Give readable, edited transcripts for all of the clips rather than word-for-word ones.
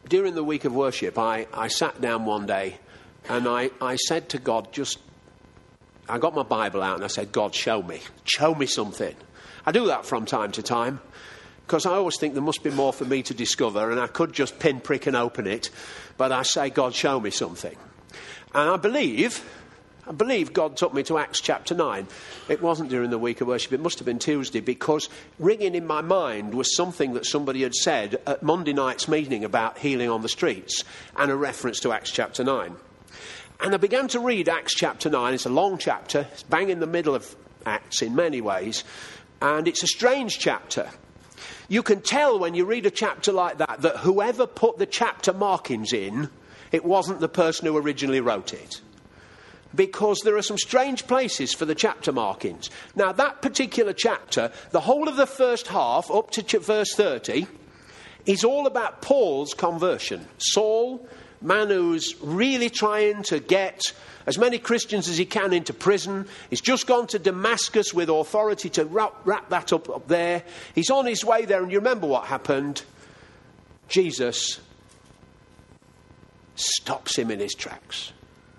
during the week of worship, I sat down one day and I said to God, I got my Bible out and I said, God, show me something. I do that from time to time because I always think there must be more for me to discover, and I could just pinprick and open it, but I say, God, show me something. And I believe God took me to Acts chapter 9. It wasn't during the week of worship. It must have been Tuesday, because ringing in my mind was something that somebody had said at Monday night's meeting about healing on the streets, and a reference to Acts chapter 9. And I began to read Acts chapter 9. It's a long chapter. It's bang in the middle of Acts in many ways. And it's a strange chapter. You can tell when you read a chapter like that whoever put the chapter markings in, it wasn't the person who originally wrote it. Because there are some strange places for the chapter markings. Now, that particular chapter, the whole of the first half, up to verse 30, is all about Paul's conversion. Saul, man who's really trying to get as many Christians as he can into prison. He's just gone to Damascus with authority to wrap that up there. He's on his way there, and you remember what happened. Jesus stops him in his tracks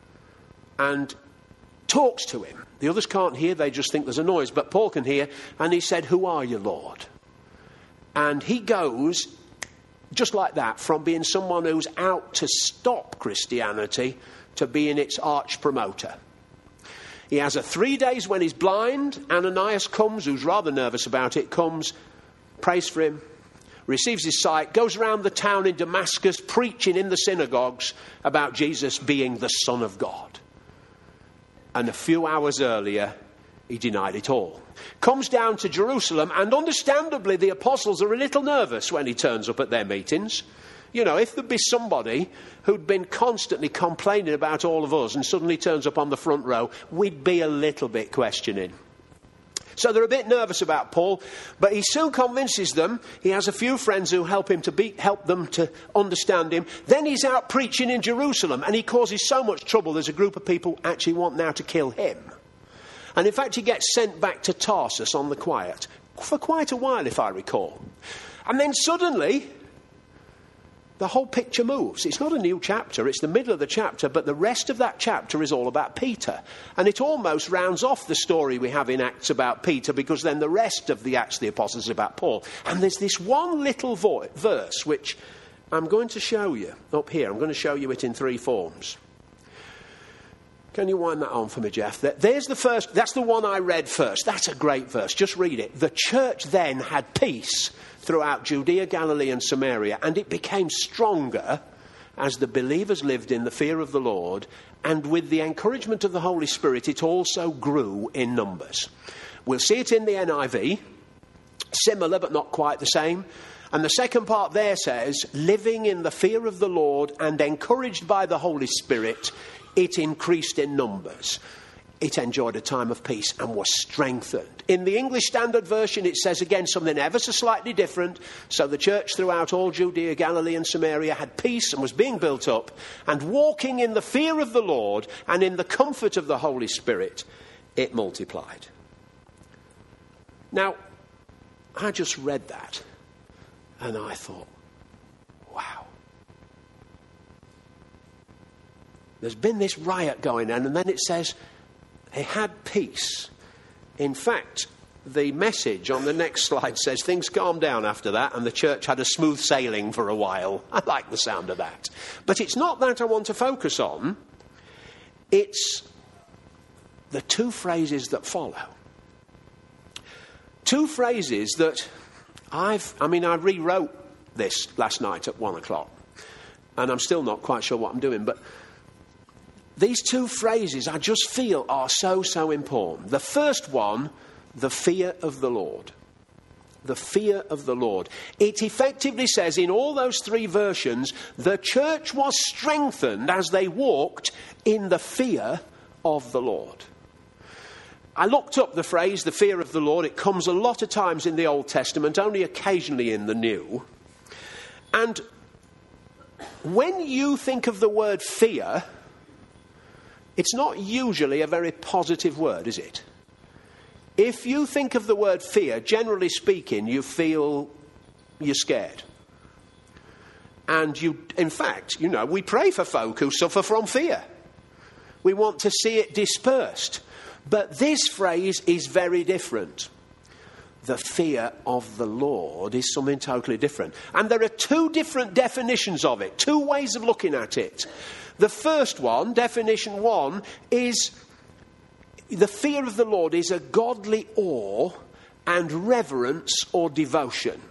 and talks to him. The others can't hear, they just think there's a noise, but Paul can hear, and he said, "Who are you, Lord?" And he goes, just like that, from being someone who's out to stop Christianity to being its arch promoter. He has a 3 days when he's blind. Ananias comes, who's rather nervous about it, comes, prays for him, receives his sight, goes around the town in Damascus preaching in the synagogues about Jesus being the Son of God. And a few hours earlier, he denied it all. Comes down to Jerusalem, and understandably the apostles are a little nervous when he turns up at their meetings. You know, if there'd be somebody who'd been constantly complaining about all of us and suddenly turns up on the front row, we'd be a little bit questioning. So they're a bit nervous about Paul, but he soon convinces them. He has a few friends who help them to understand him. Then he's out preaching in Jerusalem, and he causes so much trouble, there's a group of people actually want now to kill him. And in fact, he gets sent back to Tarsus on the quiet for quite a while, if I recall. And then suddenly, the whole picture moves. It's not a new chapter, it's the middle of the chapter, but the rest of that chapter is all about Peter. And it almost rounds off the story we have in Acts about Peter, because then the rest of the Acts of the Apostles is about Paul. And there's this one little verse which I'm going to show you up here. I'm going to show you it in 3 forms. Can you wind that on for me, Jeff? There's the first. That's the one I read first. That's a great verse. Just read it. The church then had peace throughout Judea, Galilee and Samaria, and it became stronger as the believers lived in the fear of the Lord, and with the encouragement of the Holy Spirit, it also grew in numbers. We'll see it in the NIV, similar but not quite the same. And the second part there says, living in the fear of the Lord and encouraged by the Holy Spirit, it increased in numbers. It enjoyed a time of peace and was strengthened. In the English Standard Version, it says again something ever so slightly different. So the church throughout all Judea, Galilee and Samaria had peace and was being built up, and walking in the fear of the Lord and in the comfort of the Holy Spirit, it multiplied. Now, I just read that and I thought, wow. There's been this riot going on, and then it says they had peace. In fact, the message on the next slide says things calmed down after that and the church had a smooth sailing for a while. I like the sound of that. But it's not that I want to focus on. It's the 2 phrases that follow. 2 phrases that I rewrote this last night at 1 o'clock. And I'm still not quite sure what I'm doing, but these 2 phrases I just feel are so important. The first one, the fear of the Lord. The fear of the Lord. It effectively says in all those 3 versions, the church was strengthened as they walked in the fear of the Lord. I looked up the phrase, the fear of the Lord. It comes a lot of times in the Old Testament, only occasionally in the New. And when you think of the word fear, it's not usually a very positive word, is it? If you think of the word fear, generally speaking, you feel you're scared. And in fact, we pray for folk who suffer from fear. We want to see it dispersed. But this phrase is very different. The fear of the Lord is something totally different. And there are two different definitions of it, two ways of looking at it. The first one, definition one, is the fear of the Lord is a godly awe and reverence or devotion.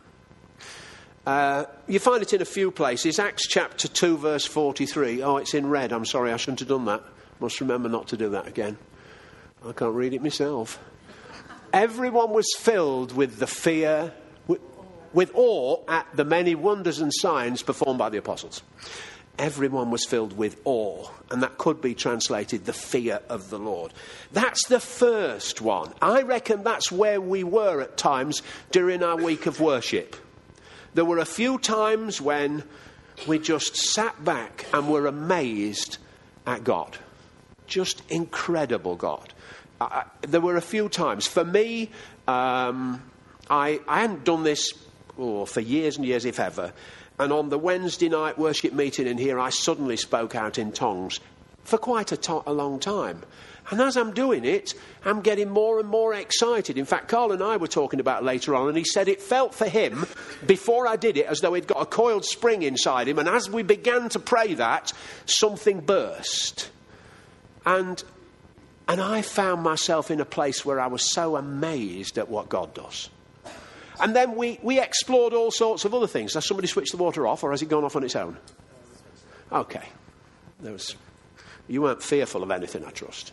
You find it in a few places. Acts chapter 2, verse 43. Oh, it's in red. I'm sorry, I shouldn't have done that. Must remember not to do that again. I can't read it myself. Everyone was filled with the fear, with awe at the many wonders and signs performed by the apostles. Everyone was filled with awe, and that could be translated the fear of the Lord. That's the first one. I reckon that's where we were at times during our week of worship. There were a few times when we just sat back and were amazed at God. Just incredible God. There were a few times. For me, I hadn't done this for years and years, if ever. And on the Wednesday night worship meeting in here, I suddenly spoke out in tongues for quite a long time. And as I'm doing it, I'm getting more and more excited. In fact, Carl and I were talking about it later on, and he said it felt for him, before I did it, as though he'd got a coiled spring inside him. And as we began to pray that, something burst. And I found myself in a place where I was so amazed at what God does. And then we explored all sorts of other things. Has somebody switched the water off, or has it gone off on its own? Okay. You weren't fearful of anything, I trust.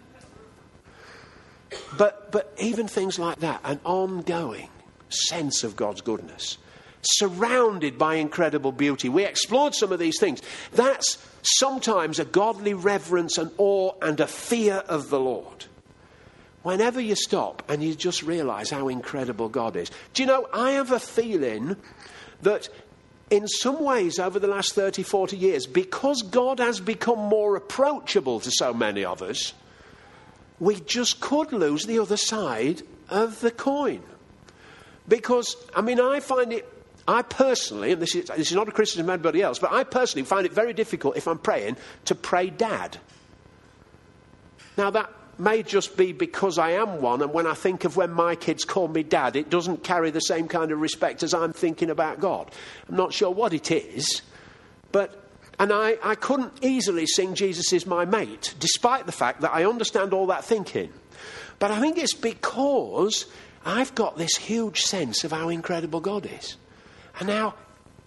But even things like that, an ongoing sense of God's goodness, surrounded by incredible beauty. We explored some of these things. That's sometimes a godly reverence and awe and a fear of the Lord. Whenever you stop and you just realise how incredible God is. Do you know, I have a feeling that in some ways over the last 30, 40 years, because God has become more approachable to so many of us, we just could lose the other side of the coin. Because, I personally, and this is not a criticism of anybody else, but I personally find it very difficult if I'm praying to pray Dad. Now that may just be because I am one, and when I think of when my kids call me Dad, it doesn't carry the same kind of respect as I'm thinking about God. I'm not sure what it is, and I couldn't easily sing Jesus is my mate, despite the fact that I understand all that thinking. But I think it's because I've got this huge sense of how incredible God is. And now,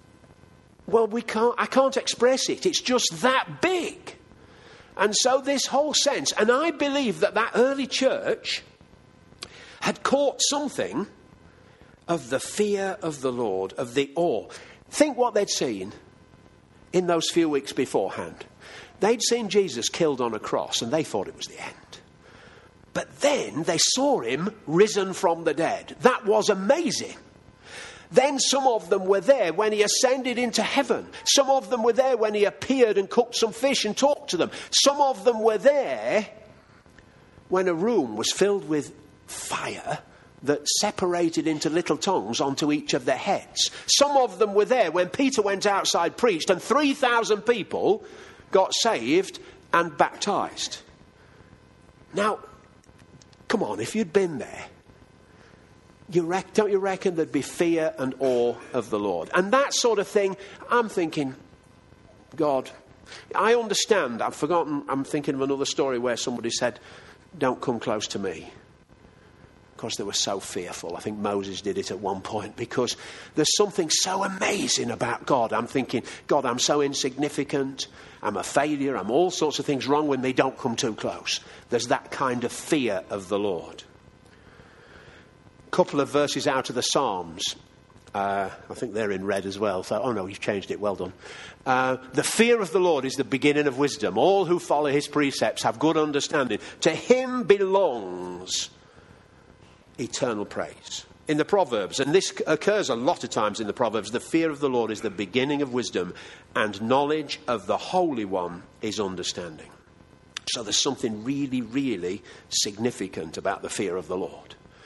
I can't express it. It's just that big. And so this whole sense, and I believe that early church had caught something of the fear of the Lord, of the awe. Think what they'd seen in those few weeks beforehand. They'd seen Jesus killed on a cross, and they thought it was the end. But then they saw him risen from the dead. That was amazing. Then some of them were there when he ascended into heaven. Some of them were there when he appeared and cooked some fish and talked to them. Some of them were there when a room was filled with fire that separated into little tongues onto each of their heads. Some of them were there when Peter went outside, preached, and 3,000 people got saved and baptized. Now, come on, if you'd been there, don't you reckon there'd be fear and awe of the Lord? And that sort of thing, I'm thinking, God, I understand. I'm thinking of another story where somebody said, don't come close to me. Because they were so fearful. I think Moses did it at one point, because there's something so amazing about God. I'm thinking, God, I'm so insignificant. I'm a failure. I'm all sorts of things wrong with me. Don't come too close. There's that kind of fear of the Lord. Couple of verses out of the Psalms. I think they're in red as well. So, oh no, you've changed it. Well done. The fear of the Lord is the beginning of wisdom. All who follow his precepts have good understanding. To him belongs eternal praise. In the Proverbs, and this occurs a lot of times in the Proverbs, the fear of the Lord is the beginning of wisdom, and knowledge of the Holy One is understanding. So there's something really, really significant about the fear of the Lord.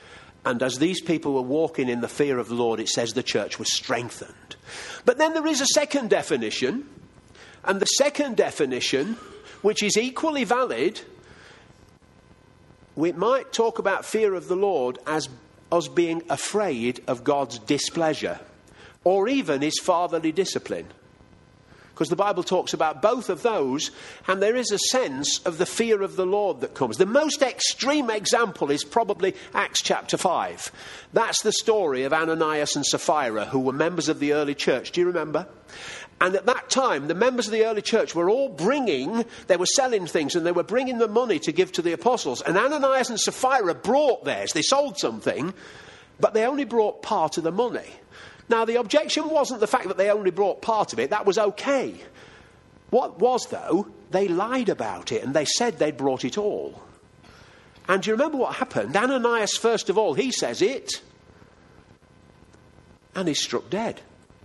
And as these people were walking in the fear of the Lord, it says the church was strengthened. But then there is a second definition. And the second definition, which is equally valid, we might talk about fear of the Lord as us being afraid of God's displeasure or even his fatherly discipline. Because the Bible talks about both of those, and there is a sense of the fear of the Lord that comes. The most extreme example is probably Acts chapter 5. That's the story of Ananias and Sapphira, who were members of the early church. Do you remember? And at that time, the members of the early church were all they were selling things, and they were bringing the money to give to the apostles. And Ananias and Sapphira brought theirs. They sold something, but they only brought part of the money. Now, the objection wasn't the fact that they only brought part of it. That was okay. What was, though, they lied about it and they said they'd brought it all. And do you remember what happened? Ananias, first of all, he says it. And he's struck dead.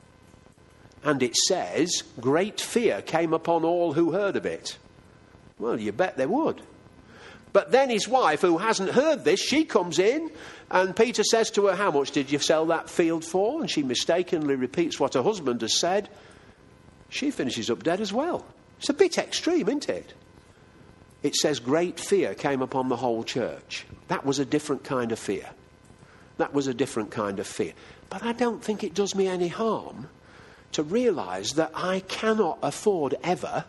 And it says, great fear came upon all who heard of it. Well, you bet they would. But then his wife, who hasn't heard this, she comes in, and Peter says to her, how much did you sell that field for? And she mistakenly repeats what her husband has said. She finishes up dead as well. It's a bit extreme, isn't it? It says great fear came upon the whole church. That was a different kind of fear. That was a different kind of fear. But I don't think it does me any harm to realise that I cannot afford ever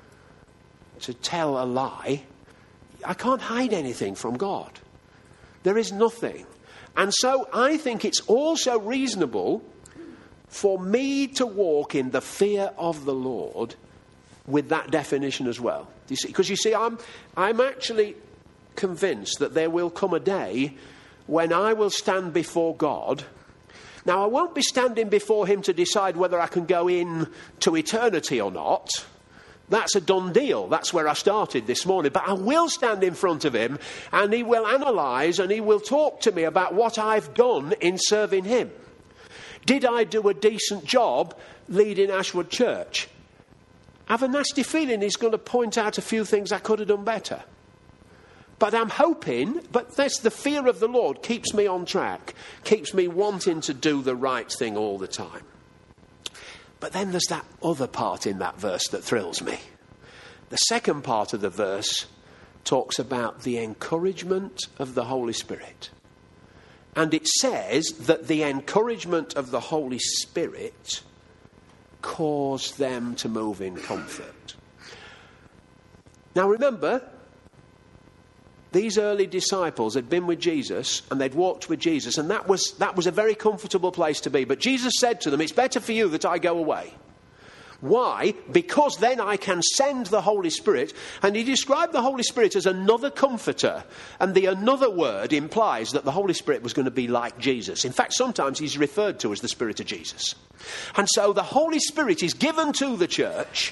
to tell a lie. I can't hide anything from God. There is nothing. And so I think it's also reasonable for me to walk in the fear of the Lord with that definition as well. You see, because you see, I'm actually convinced that there will come a day when I will stand before God. Now, I won't be standing before him to decide whether I can go in to eternity or not. That's a done deal. That's where I started this morning. But I will stand in front of him, and he will analyse and he will talk to me about what I've done in serving him. Did I do a decent job leading Ashwood Church? I have a nasty feeling he's going to point out a few things I could have done better. But I'm hoping, but that's the fear of the Lord keeps me on track, keeps me wanting to do the right thing all the time. But then there's that other part in that verse that thrills me. The second part of the verse talks about the encouragement of the Holy Spirit. And it says that the encouragement of the Holy Spirit caused them to move in comfort. Now remember, these early disciples had been with Jesus and they'd walked with Jesus, and that was a very comfortable place to be. But Jesus said to them, it's better for you that I go away. Why? Because then I can send the Holy Spirit. And he described the Holy Spirit as another comforter. And the another word implies that the Holy Spirit was going to be like Jesus. In fact, sometimes he's referred to as the Spirit of Jesus. And so the Holy Spirit is given to the church.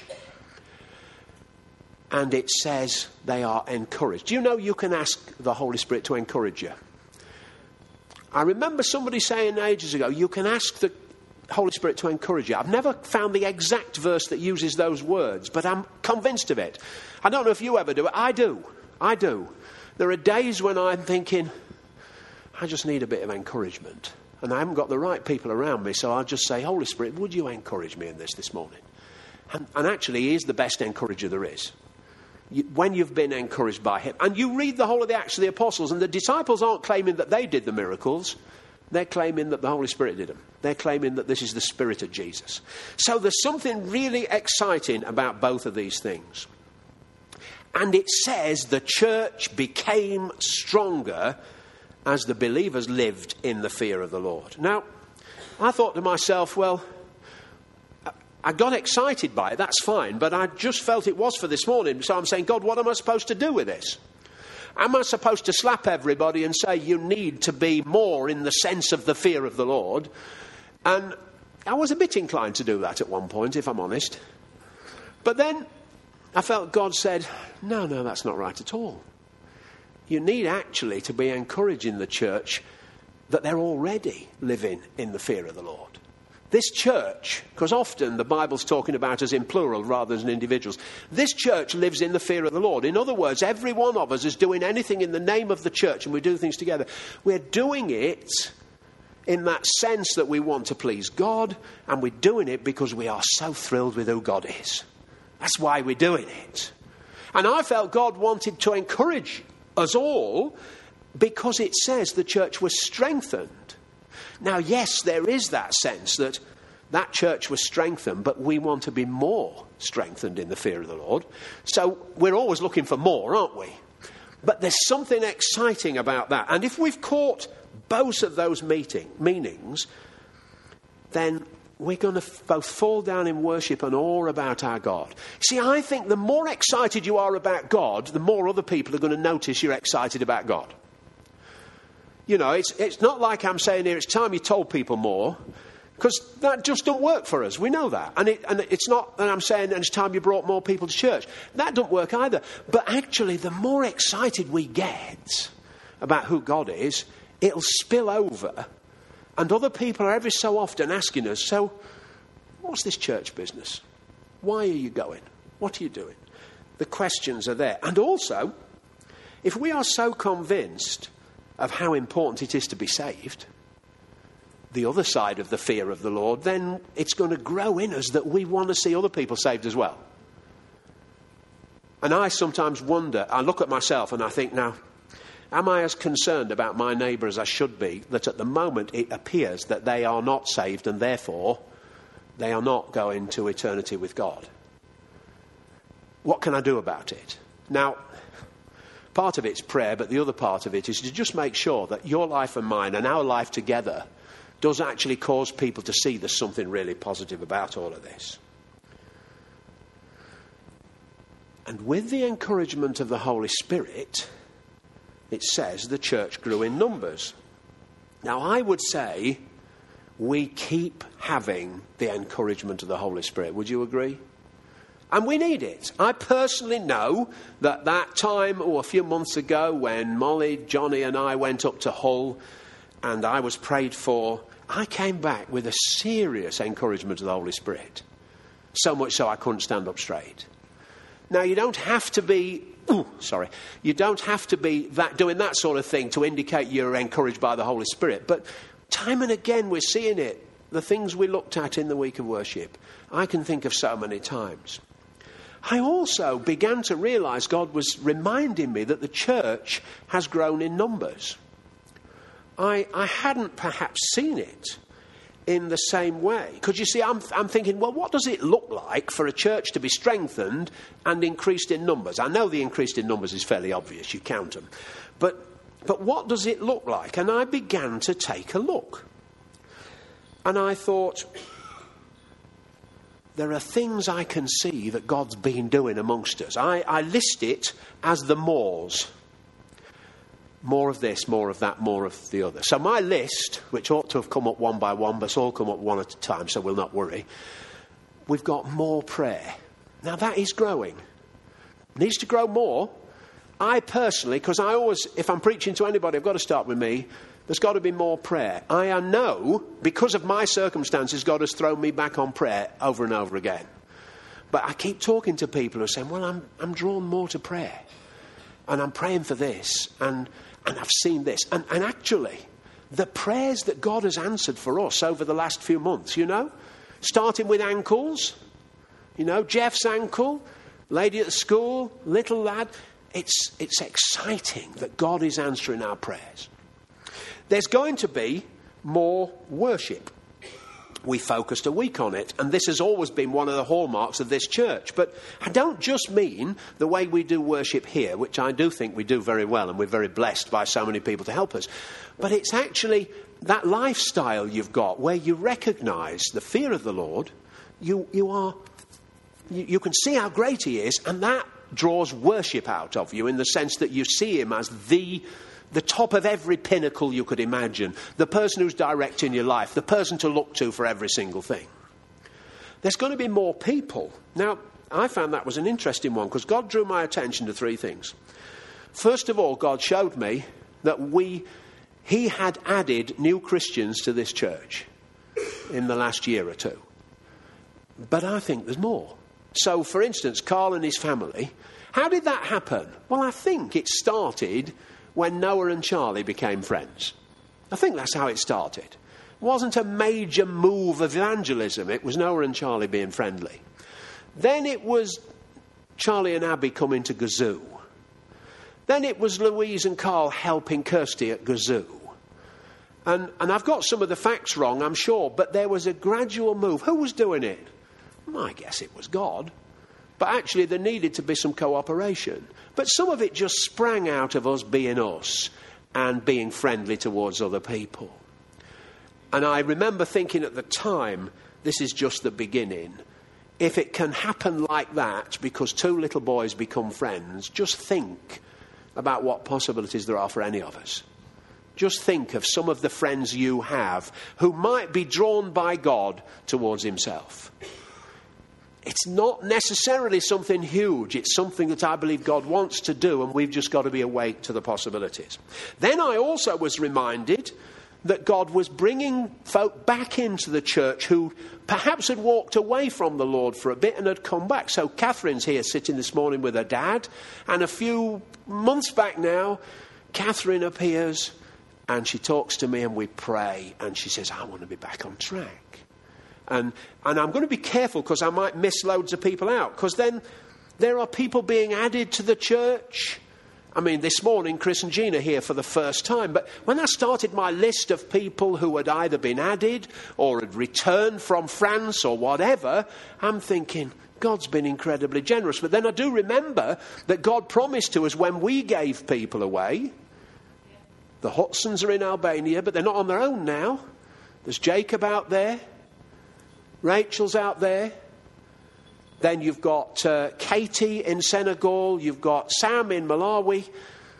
And it says they are encouraged. Do you know you can ask the Holy Spirit to encourage you? I remember somebody saying ages ago, you can ask the Holy Spirit to encourage you. I've never found the exact verse that uses those words, but I'm convinced of it. I don't know if you ever do it. I do. There are days when I'm thinking, I just need a bit of encouragement. And I haven't got the right people around me, so I'll just say, Holy Spirit, would you encourage me in this morning? And actually, he is the best encourager there is. When you've been encouraged by him. And you read the whole of the Acts of the Apostles, and the disciples aren't claiming that they did the miracles. They're claiming that the Holy Spirit did them. They're claiming that this is the Spirit of Jesus. So there's something really exciting about both of these things. And it says the church became stronger as the believers lived in the fear of the Lord. Now, I thought to myself, well, I got excited by it, that's fine, but I just felt it was for this morning. So I'm saying, God, what am I supposed to do with this? Am I supposed to slap everybody and say you need to be more in the sense of the fear of the Lord? And I was a bit inclined to do that at one point, if I'm honest. But then I felt God said, no, that's not right at all. You need actually to be encouraging the church that they're already living in the fear of the Lord. This church, because often the Bible's talking about us in plural rather than individuals, this church lives in the fear of the Lord. In other words, every one of us is doing anything in the name of the church, and we do things together. We're doing it in that sense that we want to please God, and we're doing it because we are so thrilled with who God is. That's why we're doing it. And I felt God wanted to encourage us all because it says the church was strengthened. Now, yes, there is that sense that that church was strengthened, but we want to be more strengthened in the fear of the Lord. So we're always looking for more, aren't we? But there's something exciting about that. And if we've caught both of those meanings, then we're going to both fall down in worship and awe about our God. See, I think the more excited you are about God, the more other people are going to notice you're excited about God. You know, it's not like I'm saying here, it's time you told people more, because that just don't work for us. We know that. And it's not that I'm saying it's time you brought more people to church. That don't work either. But actually, the more excited we get about who God is, it'll spill over. And other people are every so often asking us, so what's this church business? Why are you going? What are you doing? The questions are there. And also, if we are so convinced of how important it is to be saved, the other side of the fear of the Lord, then it's going to grow in us that we want to see other people saved as well. And I sometimes wonder, I look at myself and I think, now, am I as concerned about my neighbour as I should be, that at the moment it appears that they are not saved and therefore they are not going to eternity with God? What can I do about it? Now, part of it's prayer, but the other part of it is to just make sure that your life and mine and our life together does actually cause people to see there's something really positive about all of this. And with the encouragement of the Holy Spirit, it says the church grew in numbers. Now, I would say we keep having the encouragement of the Holy Spirit. Would you agree? And we need it. I personally know that time, a few months ago, when Molly, Johnny and I went up to Hull and I was prayed for, I came back with a serious encouragement of the Holy Spirit. So much so I couldn't stand up straight. Now, you don't have to be, you don't have to be doing that sort of thing to indicate you're encouraged by the Holy Spirit. But time and again we're seeing it. The things we looked at in the week of worship, I can think of so many times. I also began to realise God was reminding me that the church has grown in numbers. I hadn't perhaps seen it in the same way. Because you see, I'm thinking, well, what does it look like for a church to be strengthened and increased in numbers? I know the increased in numbers is fairly obvious, you count them. But what does it look like? And I began to take a look. And I thought, there are things I can see that God's been doing amongst us. I list it as the mores. More of this, more of that, more of the other. So my list, which ought to have come up one by one, but it's all come up one at a time, so we'll not worry. We've got more prayer. Now that is growing. It needs to grow more. I personally, because I always, if I'm preaching to anybody, I've got to start with me. There's got to be more prayer. I know, because of my circumstances, God has thrown me back on prayer over and over again. But I keep talking to people who are saying, well, I'm drawn more to prayer. And I'm praying for this, and I've seen this. And actually, the prayers that God has answered for us over the last few months, starting with ankles, Jeff's ankle, lady at the school, little lad. It's exciting that God is answering our prayers. There's going to be more worship. We focused a week on it, and this has always been one of the hallmarks of this church. But I don't just mean the way we do worship here, which I do think we do very well, and we're very blessed by so many people to help us. But it's actually that lifestyle you've got where you recognise the fear of the Lord. You can see how great he is, and that draws worship out of you in the sense that you see him as the top of every pinnacle you could imagine, the person who's directing your life, the person to look to for every single thing. There's going to be more people. Now, I found that was an interesting one because God drew my attention to three things. First of all, God showed me that he had added new Christians to this church. in the last year or two. But I think there's more. So, for instance, Carl and his family, how did that happen? Well, I think it started when Noah and Charlie became friends. I think that's how it started. It wasn't a major move of evangelism. It was Noah and Charlie being friendly. Then it was Charlie and Abby coming to Gazoo. Then it was Louise and Carl helping Kirsty at Gazoo. And I've got some of the facts wrong, I'm sure, but there was a gradual move. Who was doing it? I guess it was God. But actually there needed to be some cooperation. But some of it just sprang out of us being us and being friendly towards other people. And I remember thinking at the time, this is just the beginning. If it can happen like that because two little boys become friends, just think about what possibilities there are for any of us. Just think of some of the friends you have who might be drawn by God towards himself. It's not necessarily something huge. It's something that I believe God wants to do, and we've just got to be awake to the possibilities. Then I also was reminded that God was bringing folk back into the church who perhaps had walked away from the Lord for a bit and had come back. So Catherine's here sitting this morning with her dad, and a few months back now, Catherine appears and she talks to me and we pray, and she says, I want to be back on track. And I'm going to be careful because I might miss loads of people out, because then there are people being added to the church. I mean, this morning, Chris and Gina here for the first time. But when I started my list of people who had either been added or had returned from France or whatever, I'm thinking, God's been incredibly generous. But then I do remember that God promised to us when we gave people away. The Hudsons are in Albania, but they're not on their own now. There's Jacob out there. Rachel's out there. Then you've got Katie in Senegal. You've got Sam in Malawi.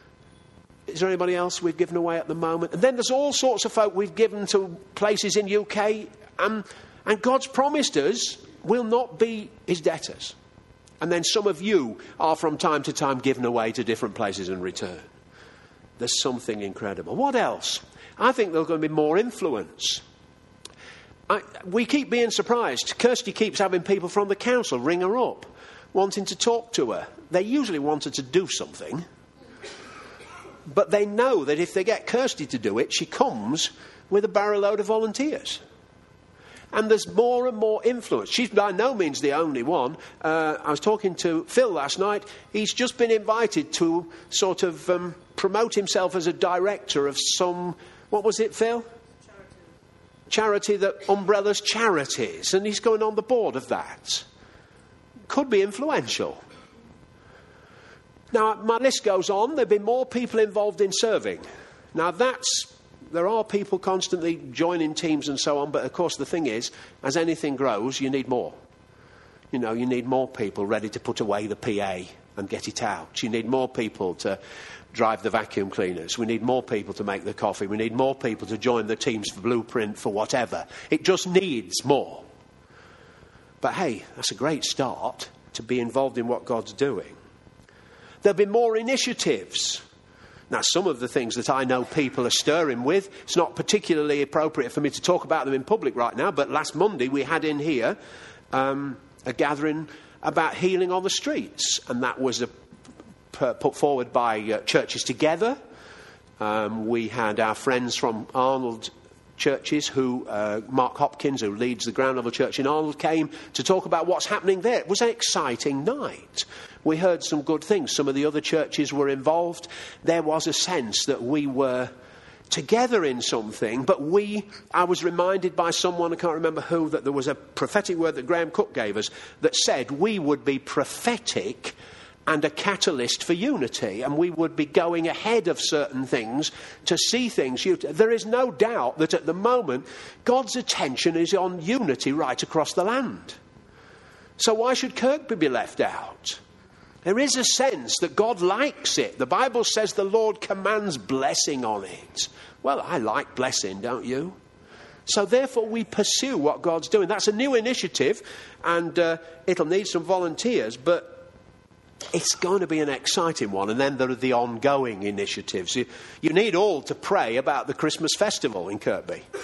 Is there anybody else we've given away at the moment? And then there's all sorts of folk we've given to places in UK. And God's promised us we'll not be his debtors. And then some of you are from time to time given away to different places in return. There's something incredible. What else? I think there's going to be more influence. We keep being surprised. Kirsty keeps having people from the council ring her up, wanting to talk to her. They usually want her to do something, but they know that if they get Kirsty to do it, she comes with a barrel load of volunteers. And there's more and more influence. She's by no means the only one. I was talking to Phil last night. He's just been invited to sort of promote himself as a director of some... What was it, Phil? Charity that umbrellas charities, and he's going on the board of that. Could be influential. Now, my list goes on. There'll be more people involved in serving. Now, there are people constantly joining teams and so on, but of course the thing is, as anything grows, you need more. You know, you need more people ready to put away the PA and get it out. You need more people to drive the vacuum cleaners. We need more people to make the coffee. We need more people to join the teams for Blueprint, for whatever. It just needs more. But hey, that's a great start to be involved in what God's doing. There'll be more initiatives. Now, some of the things that I know people are stirring with, it's not particularly appropriate for me to talk about them in public right now, but last Monday we had in here a gathering about healing on the streets, and that was put forward by Churches Together. We had our friends from Arnold Churches, Mark Hopkins, who leads the ground level church in Arnold, came to talk about what's happening there. It was an exciting night. We heard some good things. Some of the other churches were involved. There was a sense that we were together in something, but I was reminded by someone, I can't remember who, that there was a prophetic word that Graham Cook gave us that said we would be prophetic and a catalyst for unity, and we would be going ahead of certain things to see things. There is no doubt that at the moment God's attention is on unity right across the land. So why should Kirkby be left out? There is a sense that God likes it. The Bible says the Lord commands blessing on it. Well, I like blessing, don't you? So therefore we pursue what God's doing. That's a new initiative, and it'll need some volunteers, but it's going to be an exciting one. And then there are the ongoing initiatives. You need all to pray about the Christmas festival in Kirkby.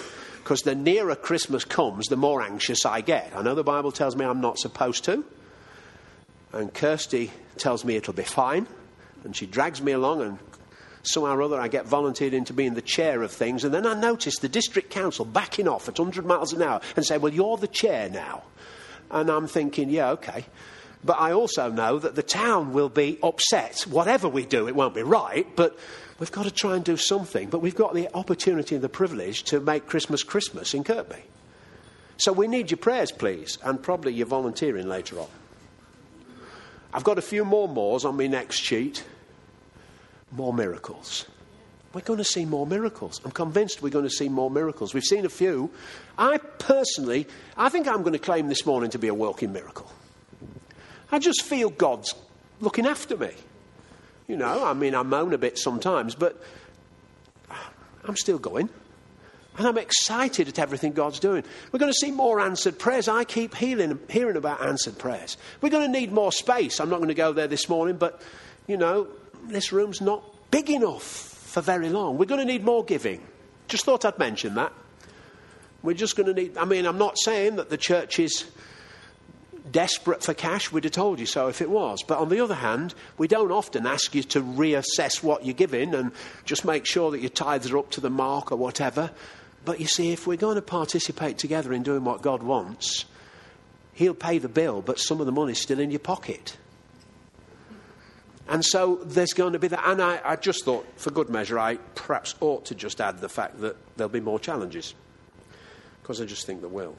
Because the nearer Christmas comes, the more anxious I get. I know the Bible tells me I'm not supposed to. And Kirsty tells me it'll be fine. And she drags me along, and somehow or other I get volunteered into being the chair of things. And then I notice the district council backing off at 100 miles an hour and say, well, you're the chair now. And I'm thinking, yeah, okay. But I also know that the town will be upset. Whatever we do, it won't be right, but we've got to try and do something. But we've got the opportunity and the privilege to make Christmas Christmas in Kirkby. So we need your prayers, please, and probably your volunteering later on. I've got a few mores on my next sheet. More miracles. We're going to see more miracles. I'm convinced we're going to see more miracles. We've seen a few. I think I'm going to claim this morning to be a walking miracle. I just feel God's looking after me. You know, I mean, I moan a bit sometimes, but I'm still going. And I'm excited at everything God's doing. We're going to see more answered prayers. I keep hearing about answered prayers. We're going to need more space. I'm not going to go there this morning, but, you know, this room's not big enough for very long. We're going to need more giving. Just thought I'd mention that. We're just going to need... I mean, I'm not saying that the church is desperate for cash. We'd have told you so if it was. But on the other hand, we don't often ask you to reassess what you're giving and just make sure that your tithes are up to the mark or whatever. But you see, if we're going to participate together in doing what God wants, he'll pay the bill, but some of the money's still in your pocket. And so there's going to be that. And I just thought, for good measure, I perhaps ought to just add the fact that there'll be more challenges. Because I just think there will.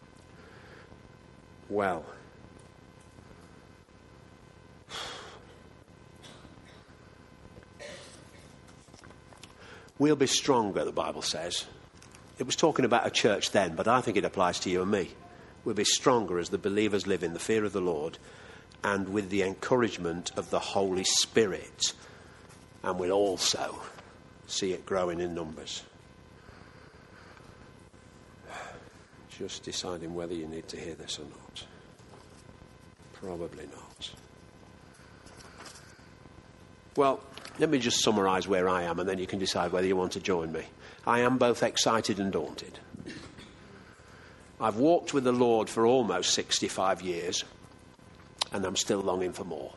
Well. We'll be stronger, the Bible says. It was talking about a church then, but I think it applies to you and me. We'll be stronger as the believers live in the fear of the Lord and with the encouragement of the Holy Spirit. And we'll also see it growing in numbers. Just deciding whether you need to hear this or not. Probably not. Well, let me just summarise where I am, and then you can decide whether you want to join me. I am both excited and daunted. I've walked with the Lord for almost 65 years, and I'm still longing for more.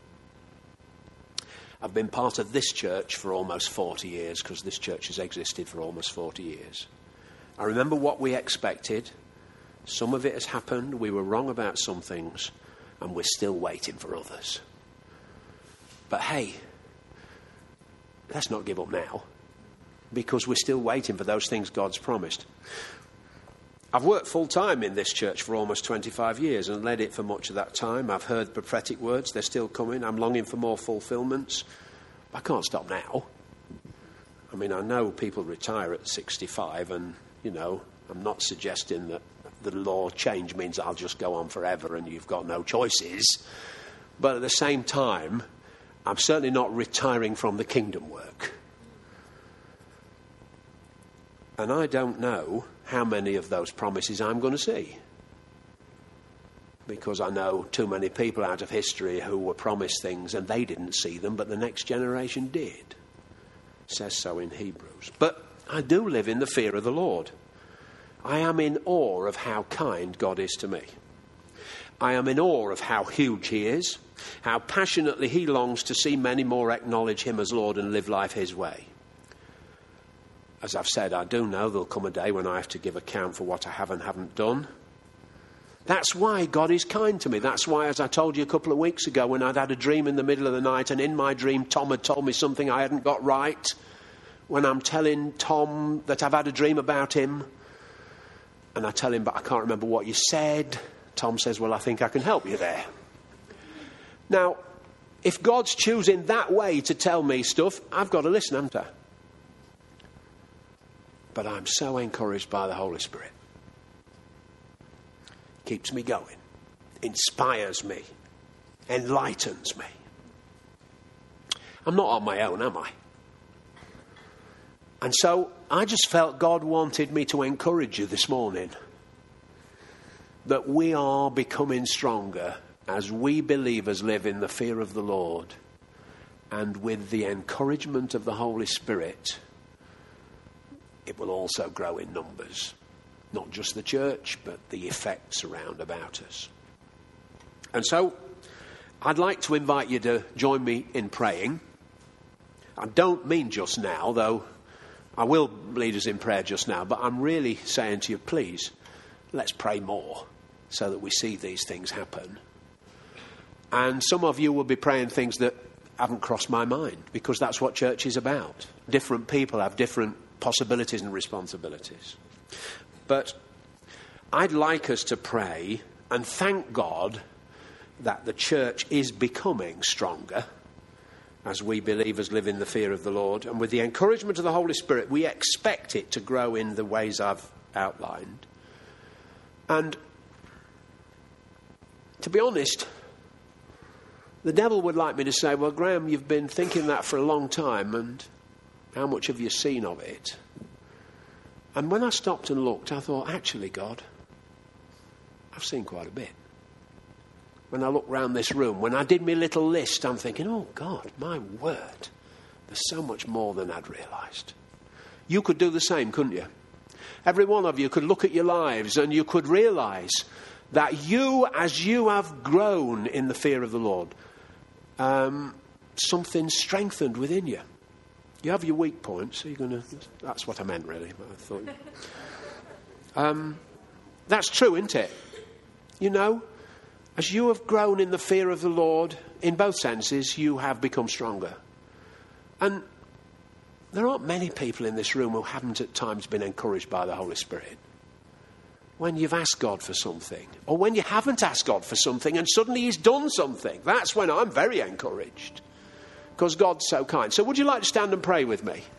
I've been part of this church for almost 40 years, because this church has existed for almost 40 years. I remember what we expected. Some of it has happened. We were wrong about some things, and we're still waiting for others. But hey, let's not give up now, because we're still waiting for those things God's promised. I've worked full-time in this church for almost 25 years and led it for much of that time. I've heard prophetic words. They're still coming. I'm longing for more fulfillments. I can't stop now. I mean, I know people retire at 65 and, you know, I'm not suggesting that the law change means I'll just go on forever and you've got no choices. But at the same time, I'm certainly not retiring from the kingdom work. And I don't know how many of those promises I'm going to see. Because I know too many people out of history who were promised things and they didn't see them, but the next generation did. It says so in Hebrews. But I do live in the fear of the Lord. I am in awe of how kind God is to me. I am in awe of how huge he is, how passionately he longs to see many more acknowledge him as Lord and live life his way. As I've said, I do know there'll come a day when I have to give account for what I have and haven't done. That's why God is kind to me. That's why, as I told you a couple of weeks ago, when I'd had a dream in the middle of the night, and in my dream Tom had told me something I hadn't got right, when I'm telling Tom that I've had a dream about him, and I tell him, but I can't remember what you said, Tom says, well, I think I can help you there. Now, if God's choosing that way to tell me stuff, I've got to listen, haven't I? But I'm so encouraged by the Holy Spirit. Keeps me going, inspires me, enlightens me. I'm not on my own, am I? And so I just felt God wanted me to encourage you this morning that we are becoming stronger as we believers live in the fear of the Lord, and with the encouragement of the Holy Spirit, it will also grow in numbers. Not just the church, but the effects around about us. And so, I'd like to invite you to join me in praying. I don't mean just now, though I will lead us in prayer just now, but I'm really saying to you, please, let's pray more so that we see these things happen. And some of you will be praying things that haven't crossed my mind, because that's what church is about. Different people have different possibilities and responsibilities. But I'd like us to pray and thank God that the church is becoming stronger as we believers live in the fear of the Lord. And with the encouragement of the Holy Spirit, we expect it to grow in the ways I've outlined. And to be honest, the devil would like me to say, well, Graham, you've been thinking that for a long time, and how much have you seen of it? And when I stopped and looked, I thought, actually, God, I've seen quite a bit. When I look round this room, when I did my little list, I'm thinking, oh, God, my word, there's so much more than I'd realised. You could do the same, couldn't you? Every one of you could look at your lives and you could realise that you, as you have grown in the fear of the Lord, something strengthened within you. You have your weak points. So you're going to. That's what I meant, really. I thought. That's true, isn't it? You know, as you have grown in the fear of the Lord, in both senses, you have become stronger. And there aren't many people in this room who haven't at times been encouraged by the Holy Spirit. When you've asked God for something, or when you haven't asked God for something and suddenly He's done something, that's when I'm very encouraged, because God's so kind. So would you like to stand and pray with me?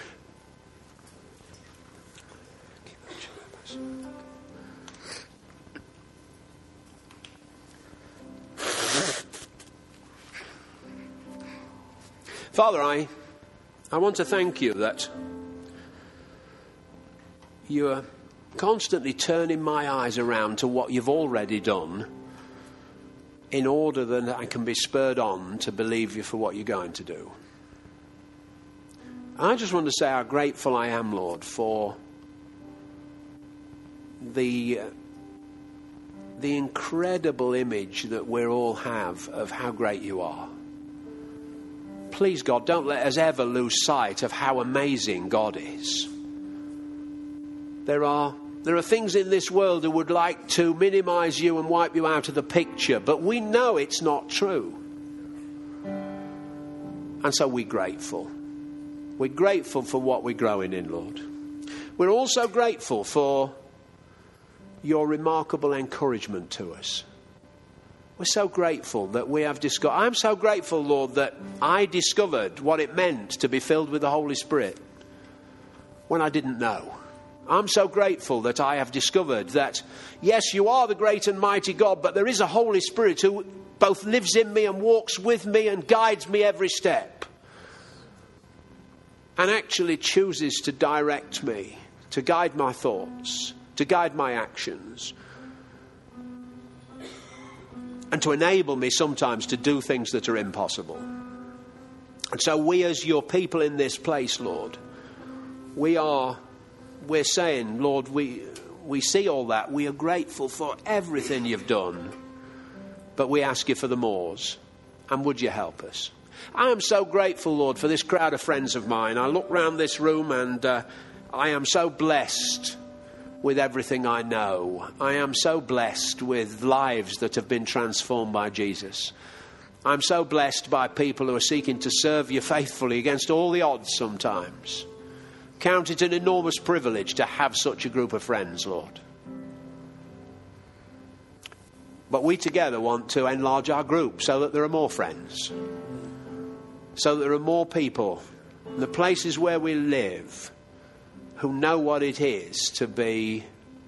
Father, I want to thank you that you are constantly turning my eyes around to what you've already done in order that I can be spurred on to believe you for what you're going to do. I just want to say how grateful I am, Lord, for the incredible image that we all have of how great you are. Please, God, don't let us ever lose sight of how amazing God is. There are things in this world that would like to minimize you and wipe you out of the picture, but we know it's not true. And so we're grateful. We're grateful for what we're growing in, Lord. We're also grateful for your remarkable encouragement to us. We're so grateful that we have discovered. I'm so grateful, Lord, that I discovered what it meant to be filled with the Holy Spirit when I didn't know. I'm so grateful that I have discovered that, yes, you are the great and mighty God, but there is a Holy Spirit who both lives in me and walks with me and guides me every step, and actually chooses to direct me, to guide my thoughts, to guide my actions, and to enable me sometimes to do things that are impossible. And so we, as your people in this place, Lord, we're saying, Lord, we see all that. We are grateful for everything you've done, but we ask you for the mores. And would you help us? I am so grateful, Lord, for this crowd of friends of mine. I look round this room and I am so blessed with everything I know. I am so blessed with lives that have been transformed by Jesus. I'm so blessed by people who are seeking to serve you faithfully against all the odds sometimes. Count it an enormous privilege to have such a group of friends, Lord. But we together want to enlarge our group so that there are more friends, so that there are more people in the places where we live who know what it is to be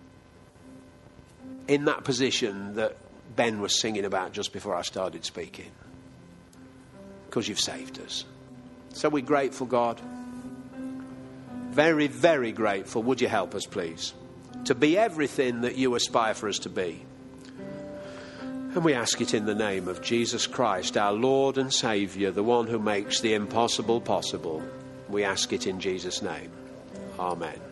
in that position that Ben was singing about just before I started speaking. Because you've saved us. So we're grateful, God. Very, very grateful. Would you help us, please, to be everything that you aspire for us to be? And we ask it in the name of Jesus Christ, our Lord and Saviour, the one who makes the impossible possible. We ask it in Jesus' name. Amen.